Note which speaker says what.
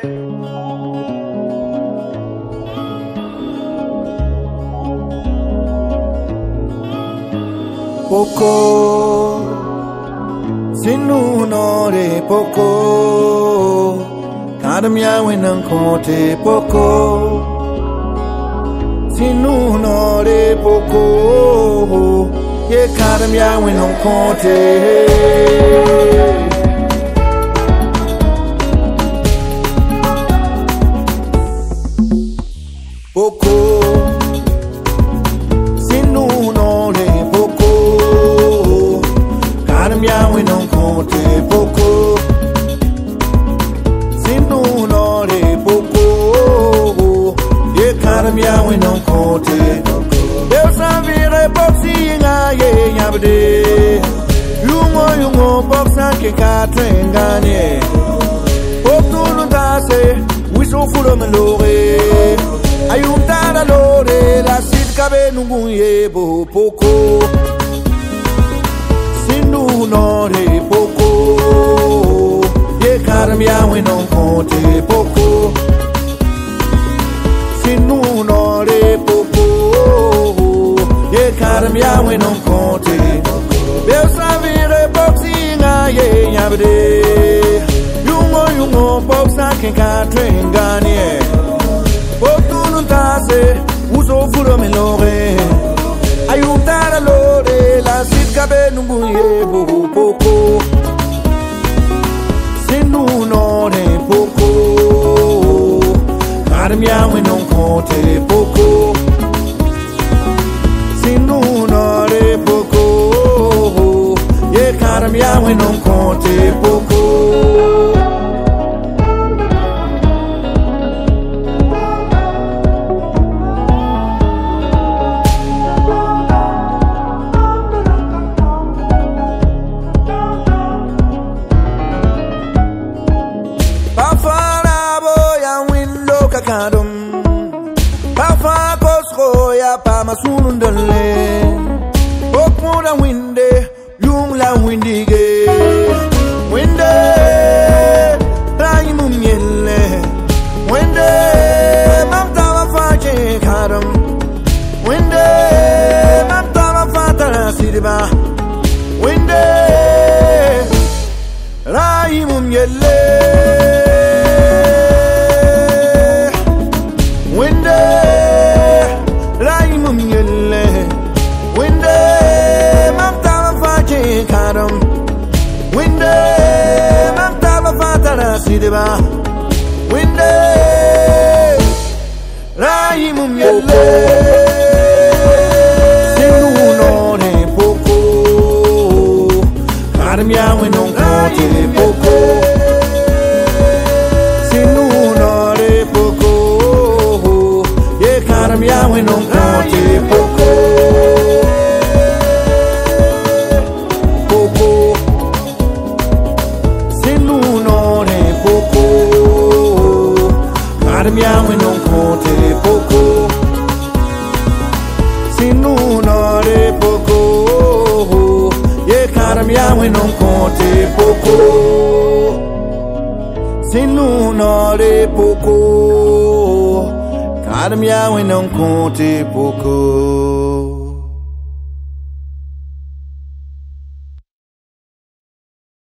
Speaker 1: Poco Sinu no de poco Kadamya winang kote poco Sinu no de poco Ye kadamya winang kote Poco Sinu no de poco Kadamya winang kote poco Sinu no de poco Ye kadamya winang kote There's a very boxy nga ye yabde Yungo boxa ke ka trengane Optunu dase Wiso fulo melore Ayuntara lore la sit kabe nunguye bo poco Sinu no de poco Ye kadamya winang kote poco Sinu no de poco Ye kadamya winang kote Belsa vire boxi nga ye yabde Yungo boxa ke ka trengane Optunutase, uso furo melore Ayuntara lore, la sit kabe nunguye bo poco Sinu no de poco Kadamya winang kote poco Sinu no de poco Ye kadamya winang kote poco Kadum Pafa kosro ya pa masunundale Okmuna winde yung la windige Winde Rayimum yelle Winde Mamtawa faje kadum Winde Mamtawa fatara sidiba Winde Rayimum yelle Winde Mamtava Fatara Sidiba Winde Raimum Yelle Sinu no de poco Kadamya winang kote poco Sinu no de poco Ye kadamya winang kote poco Kadamya winang kote poco Sinu no de poco Ye kadamya winang kote poco Sinu no de poco Kadamya winang kote poco